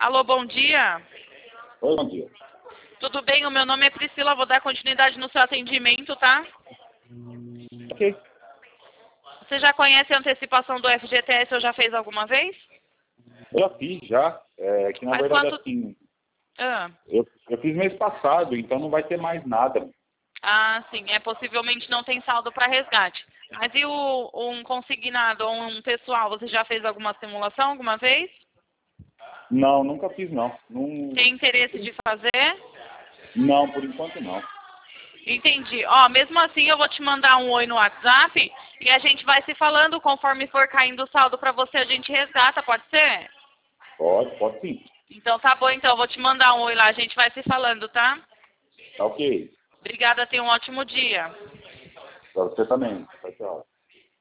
Alô, bom dia. Oi, bom dia. Tudo bem? O meu nome é Priscila, vou dar continuidade no seu atendimento, tá? Ok. Você já conhece a antecipação do FGTS ou já fez alguma vez? Eu já fiz já. Que na Faz verdade quanto... assim, Ah, eu fiz mês passado, então não vai ter mais nada. sim, possivelmente não tem saldo para resgate. Mas e um consignado ou um pessoal, você já fez alguma simulação alguma vez? Não, nunca fiz não. Não, Tem interesse de fazer? não, por enquanto não. Entendi. Ó, mesmo assim eu vou te mandar um oi no WhatsApp e a gente vai se falando conforme for caindo o saldo para você, a gente resgata, pode ser? Pode sim. Então tá bom, então eu vou te mandar um oi lá, a gente vai se falando, tá? Tá ok. Obrigada, tenha um ótimo dia. Pra você também. Tchau, tchau.